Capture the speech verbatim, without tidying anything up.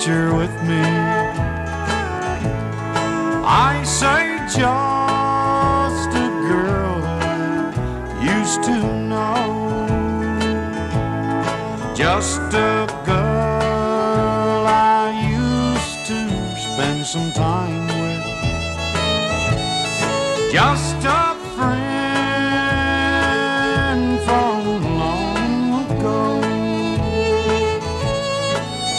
picture with me. I say just a girl I used to know, just a girl I used to spend some time with, just a